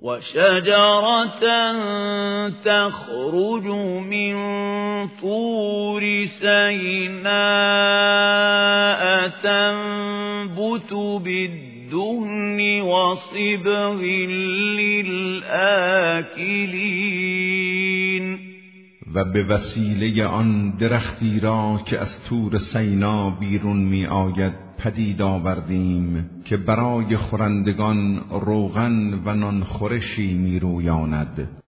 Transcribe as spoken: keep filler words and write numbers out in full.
و شجرة تخرج من طور سیناء تنبت بالدهن وصبغ للآکلین. و به وسیله آن درختی را که از طور سینا بیرون می آید پدید آوردیم که برای خورندگان روغن و نان خورشی می رویاند.